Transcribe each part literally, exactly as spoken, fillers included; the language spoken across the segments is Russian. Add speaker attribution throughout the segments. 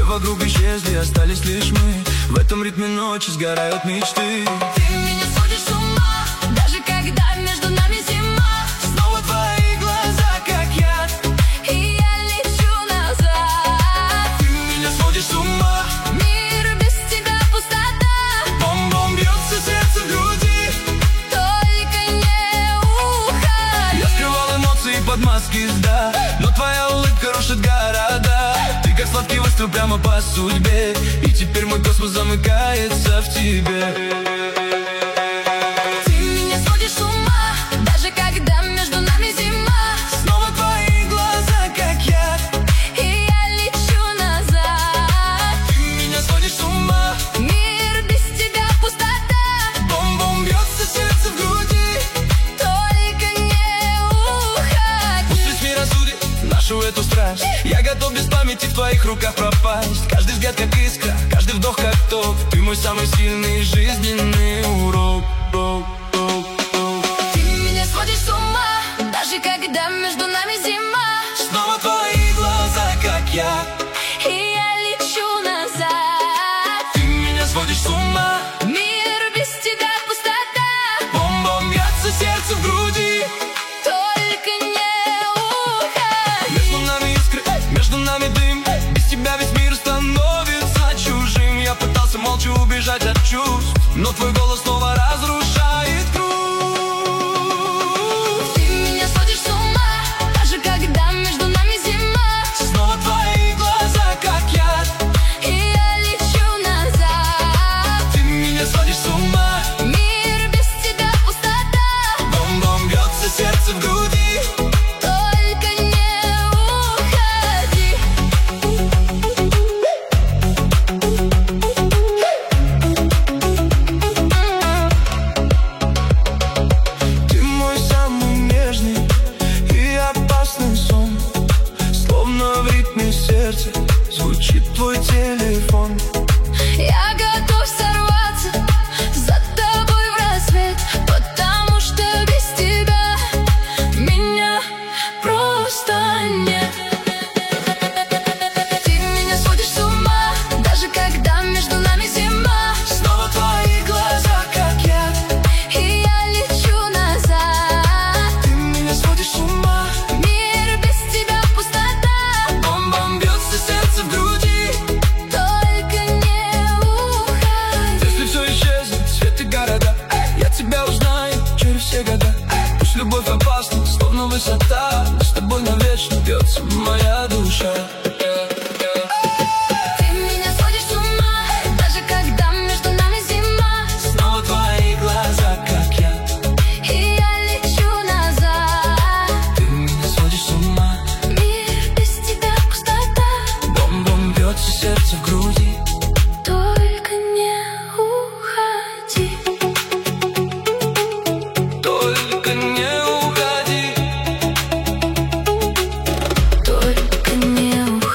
Speaker 1: Все вокруг исчезли, остались лишь мы. В этом ритме ночи сгорают мечты.
Speaker 2: Ты меня сводишь с ума, даже когда между нами зима.
Speaker 1: Снова твои глаза, как яд,
Speaker 2: и я лечу назад.
Speaker 1: ты меня сводишь с ума.
Speaker 2: Мир без тебя пустота.
Speaker 1: Бом-бом бьется сердце в груди,
Speaker 2: Только не уходи.
Speaker 1: я скрывал эмоции под маски льда, но твоя улыбка рушит города. Ты как сладкий выстрел прямо по судьбе, и теперь мой космос замыкается в тебе.
Speaker 2: Ты меня сводишь с ума, даже когда между нами зима.
Speaker 1: Снова твои глаза, как яд,
Speaker 2: И я лечу назад.
Speaker 1: ты меня сводишь с ума.
Speaker 2: Мир без тебя пустота.
Speaker 1: Бом-бом бьется сердце в груди,
Speaker 2: Только не уходи.
Speaker 1: пусть весь мир осудит нашу эту страсть. Я готов без памяти в твоих руках пропасть. Каждый взгляд как искра, каждый вдох как ток. Ты мой самый сильный жизненный урок. Рок, рок, рок.
Speaker 2: Ты меня сводишь с ума, даже когда между нами зима.
Speaker 1: Снова твои глаза, как яд,
Speaker 2: И я лечу назад.
Speaker 1: ты меня сводишь с ума.
Speaker 2: Мир без тебя пустота.
Speaker 1: Бом-бом бьется сердце в груди,
Speaker 2: Только не уходи.
Speaker 1: между нами искры, между нами дым. Без тебя весь мир становится чужим. Я пытался молча убежать от чувств, но твой голос снова разрушает круг.
Speaker 2: Ты меня сводишь с ума, даже когда между нами зима.
Speaker 1: Снова твои глаза, как яд,
Speaker 2: И я лечу назад.
Speaker 1: ты меня сводишь с ума.
Speaker 2: Мир без тебя пустота.
Speaker 1: Бом-бом бьется сердце в груди,
Speaker 2: Только не уходи.
Speaker 1: ты мой самый нежный и опасный сон. Словно в ритме сердца звучит твой телефон.
Speaker 2: Я готов сорваться за тобой в рассвет, потому что без тебя меня просто нет. Ты меня сводишь с ума, даже когда между нами зима.
Speaker 1: Снова твои глаза, как яд,
Speaker 2: И я лечу назад.
Speaker 1: ты меня сводишь с ума.
Speaker 2: Мир без тебя пустота.
Speaker 1: Бом-бом бьется сердце в груди,
Speaker 2: Только не уходи.
Speaker 1: если все исчезнет, свет и города, я тебя узнаю через все года. Пусть любовь опасна, словно высота, но с тобой навечно бьется моя душа.
Speaker 2: Ты меня сводишь с ума, даже когда между нами зима.
Speaker 1: Снова твои глаза, как яд,
Speaker 2: И я лечу назад.
Speaker 1: ты меня сводишь с ума.
Speaker 2: Мир без тебя пустота.
Speaker 1: Бом-бом бьется сердце в груди,
Speaker 2: Только не уходи.
Speaker 1: только не уходи.
Speaker 2: Только не уходи.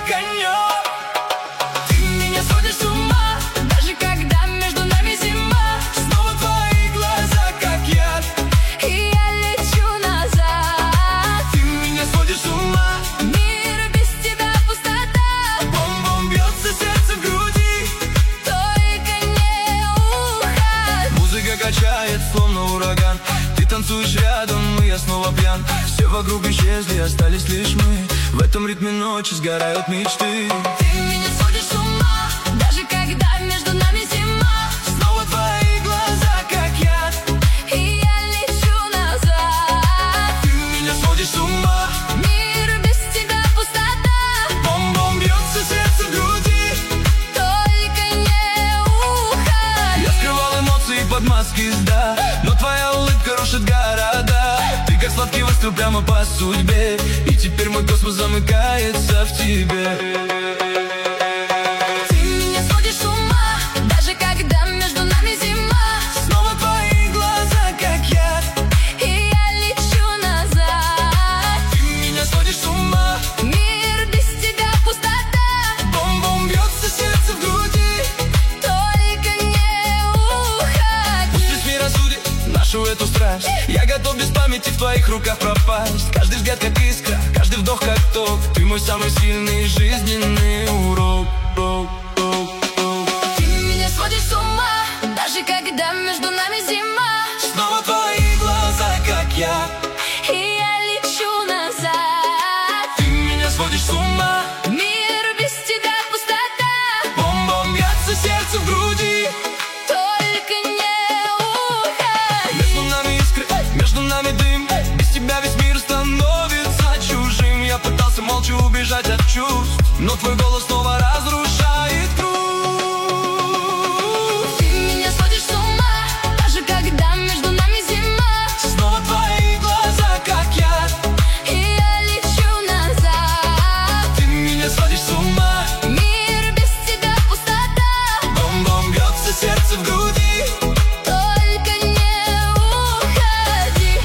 Speaker 1: конек. Ты меня сводишь с ума,
Speaker 2: даже когда между нами зима.
Speaker 1: снова твои глаза, как яд,
Speaker 2: И я лечу назад.
Speaker 1: ты меня сводишь с ума.
Speaker 2: Мир без тебя пустота.
Speaker 1: Бом-бом бьется сердце в груди,
Speaker 2: Только не уходи.
Speaker 1: музыка качает, словно ураган. Ты танцуешь рядом, и я снова пьян. Все вокруг исчезли, остались лишь мы. В этом ритме ночи сгорают мечты.
Speaker 2: Ты меня сводишь с ума, даже когда между нами зима.
Speaker 1: Снова твои глаза, как яд,
Speaker 2: И я лечу назад.
Speaker 1: ты меня сводишь с ума.
Speaker 2: Мир без тебя пустота.
Speaker 1: Бом-бом бьется сердце в груди,
Speaker 2: Только не уходи.
Speaker 1: я скрывал эмоции под маской льда, но твоя улыбка рушит города. Ты как сладкий выстрел прямо по судьбе, и теперь мой космос замыкается в тебе.
Speaker 2: Ты меня сводишь с ума, даже когда между нами зима.
Speaker 1: Снова твои глаза, как яд,
Speaker 2: И я лечу назад.
Speaker 1: ты меня сводишь с ума.
Speaker 2: Мир без тебя пустота.
Speaker 1: Бом-бом бьется сердце в груди,
Speaker 2: Только не уходи.
Speaker 1: пусть весь мир осудит нашу эту страсть. Я готов без памяти в твоих руках пропасть. Каждый взгляд как искра, каждый вдох как ток. Ты мой самый сильный жизненный урок. Рок, рок, рок.
Speaker 2: Ты меня сводишь с ума, даже когда между нами зима.
Speaker 1: Снова твои глаза, как я,
Speaker 2: И я лечу назад.
Speaker 1: ты меня сводишь с ума.
Speaker 2: Мир без тебя пустота.
Speaker 1: Бом-бом бьется сердце в груди,
Speaker 2: Только не уходи.
Speaker 1: между нами искры, между нами дым. Без тебя весь мир становится чужим. Я пытался молча убежать от чувств, но твой голос снова разрушает круг.
Speaker 2: Ты меня сводишь с ума, даже когда между нами зима.
Speaker 1: Снова твои глаза, как яд,
Speaker 2: И я лечу назад.
Speaker 1: ты меня сводишь с ума.
Speaker 2: Мир без тебя пустота.
Speaker 1: Бом-бом бьется сердце в груди,
Speaker 2: Только не уходи.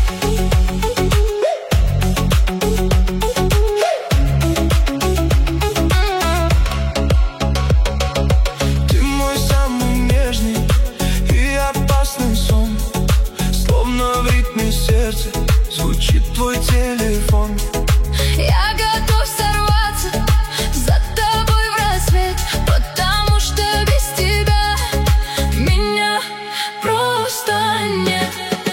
Speaker 1: ты мой самый нежный и опасный сон. Словно в ритме сердца звучит твой телефон.
Speaker 2: Я готов сорваться за тобой в рассвет, потому что без тебя меня просто нет.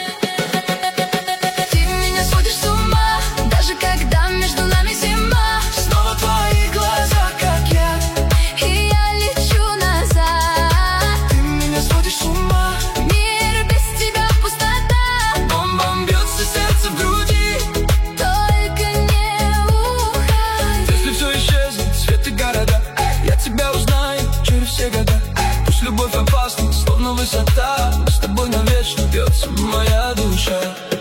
Speaker 2: Ты меня сводишь с ума, даже когда между нами зима.
Speaker 1: Снова твои глаза, как я,
Speaker 2: И я лечу назад.
Speaker 1: ты меня сводишь с ума.
Speaker 2: Мир без тебя пустота.
Speaker 1: Бом-бом бьется сердце в груди,
Speaker 2: Только не уходи.
Speaker 1: если все исчезнет, свет и города, я тебя узнаю через все года. Пусть любовь опасна, словно высота, с тобой навечно бьется моя душа.